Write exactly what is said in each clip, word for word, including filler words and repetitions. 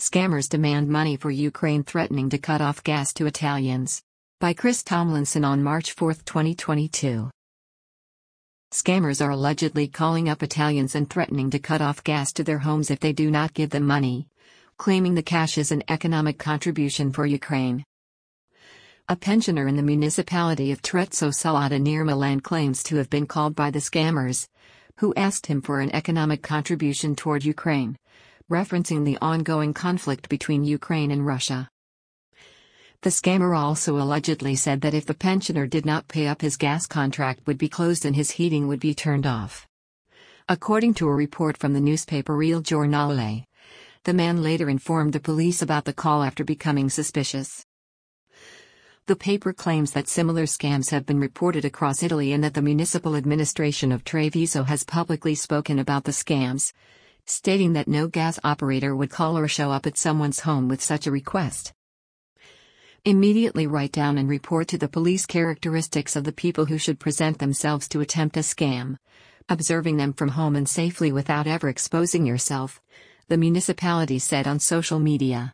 Scammers demand money for Ukraine, threatening to cut off gas to Italians. By Chris Tomlinson on March fourth, twenty twenty-two. Scammers are allegedly calling up Italians and threatening to cut off gas to their homes if they do not give them money, claiming the cash is an economic contribution for Ukraine. A pensioner in the municipality of Trezzo Salata near Milan claims to have been called by the scammers, who asked him for an economic contribution toward Ukraine, referencing the ongoing conflict between Ukraine and Russia. The scammer also allegedly said that if the pensioner did not pay up, his gas contract would be closed and his heating would be turned off. According to a report from the newspaper Il Giornale, the man later informed the police about the call after becoming suspicious. The paper claims that similar scams have been reported across Italy and that the municipal administration of Treviso has publicly spoken about the scams, stating that no gas operator would call or show up at someone's home with such a request. Immediately write down and report to the police characteristics of the people who should present themselves to attempt a scam, observing them from home and safely without ever exposing yourself, the municipality said on social media.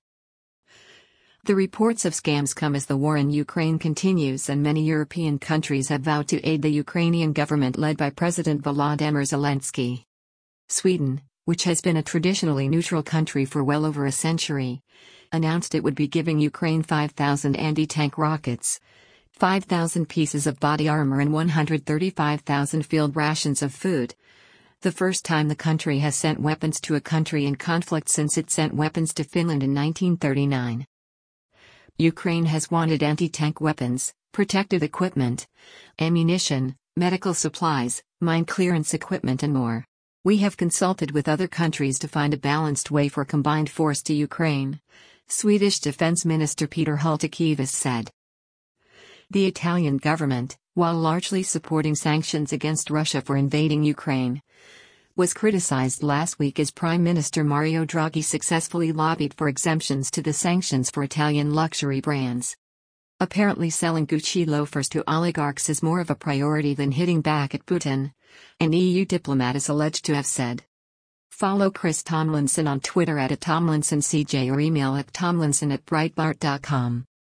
The reports of scams come as the war in Ukraine continues and many European countries have vowed to aid the Ukrainian government led by President Volodymyr Zelensky. Sweden, which has been a traditionally neutral country for well over a century, announced it would be giving Ukraine five thousand anti-tank rockets, five thousand pieces of body armor and one hundred thirty-five thousand field rations of food, the first time the country has sent weapons to a country in conflict since it sent weapons to Finland in nineteen thirty-nine. Ukraine has wanted anti-tank weapons, protective equipment, ammunition, medical supplies, mine clearance equipment and more. We have consulted with other countries to find a balanced way for combined force to Ukraine, Swedish Defense Minister Peter Hultqvist said. The Italian government, while largely supporting sanctions against Russia for invading Ukraine, was criticized last week as Prime Minister Mario Draghi successfully lobbied for exemptions to the sanctions for Italian luxury brands. Apparently selling Gucci loafers to oligarchs is more of a priority than hitting back at Putin, an E U diplomat is alleged to have said. Follow Chris Tomlinson on Twitter at Tomlinson C J or email at tomlinson at breitbart dot com.